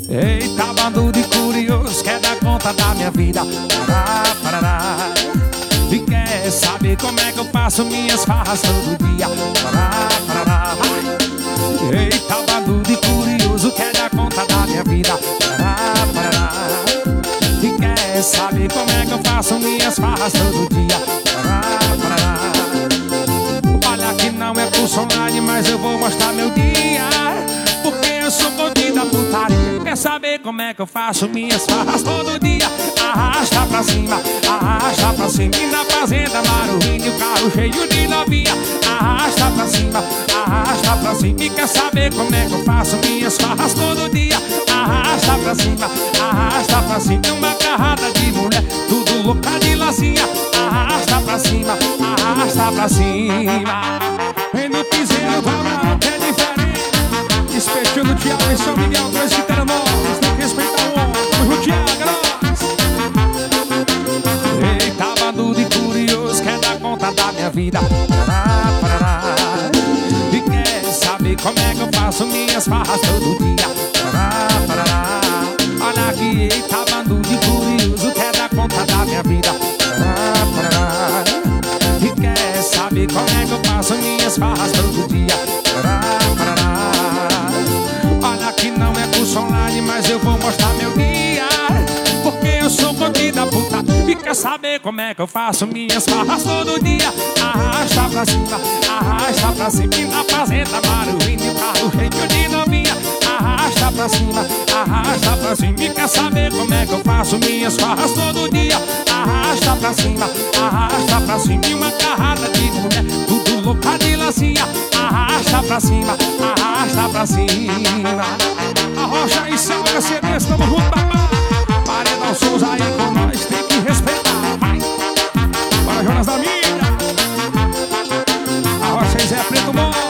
Eita, bando de curioso, quer dar conta da minha vida. Pará, parará. E quer saber como é que eu faço minhas farras todo dia. Pará, parará. Eita, bando de curioso, quer dar conta da minha vida. Pará, parará. E quer saber como é que eu faço minhas farras todo dia. Pará, parará. Olha que não é curso online, mas eu vou mostrar meu dia, porque eu sou gordinho da putaria. Quer saber como é que eu faço minhas farras todo dia? Arrasta pra cima, arrasta pra cima. E na fazenda Maruíne, o carro cheio de novinha. Arrasta pra cima, arrasta pra cima. E quer saber como é que eu faço minhas farras todo dia? Arrasta pra cima, arrasta pra cima. E uma carrada de mulher, tudo louca de lacinha. Arrasta pra cima, arrasta pra cima. Vem no piseiro, vamos, que é diferente. Despecho do Thiago em São Miguel, dois de Teranópolis. Tem que respeitar o homem, o Thiago. Eita, bando de curioso, quer dar conta da minha vida. Pará, parará. E quer saber como é que eu faço minhas farras todo dia. Pará, parará. Olha aqui, eita, bando de curioso, quer dar conta da minha vida. Pará, parará. E quer saber como é que eu faço minhas farras todo dia. Pará, parará. Olha que não é curso online, mas eu vou mostrar meu dia, porque eu sou gordinho da puta. E quer saber como é que eu faço minhas farras todo dia? Arrasta pra cima, arrasta pra cima. E na fazenda Maruíne, o carro cheio de novinha. Arrasta pra cima, arrasta pra cima. E quer saber como é que eu faço minhas farras todo dia? Arrasta pra cima, arrasta pra cima. E uma carrada de mulher, tudo louca de lacinha. Arrasta pra cima, arrasta pra cima. A Rocha e Selga CDs, tamo junto, papai. Paredão Souza aí com nós, tem que respeitar. Vai. Bora, Jonas da Mídia. A Rocha e Zé Preto Bom.